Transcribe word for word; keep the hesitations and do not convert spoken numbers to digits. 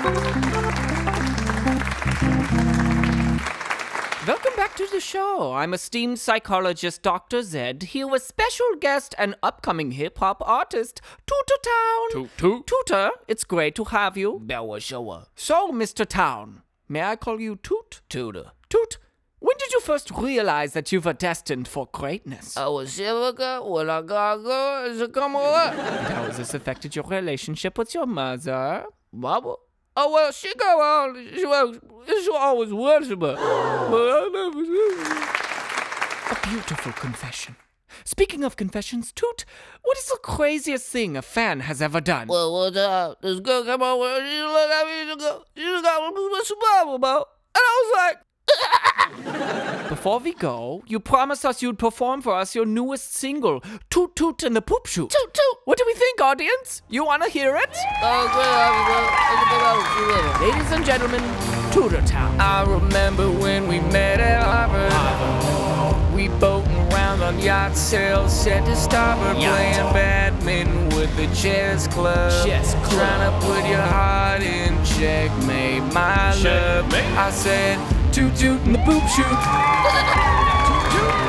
Welcome back to the show. I'm esteemed psychologist Doctor Zed, here with special guest and upcoming hip-hop artist, Tutor Town. Toot toot. Tutor, it's great to have you. 表我show我 So, Mister Town, may I call you Toot? Tutor. Toot, when did you first realize that you were destined for greatness? 啊，我是那个我那个阿哥是干嘛的？ And how has this affected your relationship with your mother? 妈不？啊，我是干嘛？是吧？是我我我是吧？我那不是。 A beautiful confession. Speaking of confessions, Toot, what is the craziest thing a fan has ever done? 我我的这个干嘛？我是那个这个是干嘛？我是爸爸吗 ？And I was like. Before we go, you promised us you'd perform for us your newest single, Toot Toot and the Poop Shoot. Toot toot. What do we think, audience? You wanna hear it? 啊，对啊， Ladies and gentlemen, Tutor Town. I remember when we met at Harvard. We boating around on yacht sails, set to starboard, Yacht. playing badminton with the chess club. Chess club. Trying to put your heart in checkmate, my love. Checkmate. I said, toot toot and the poop shoot. Toot toot.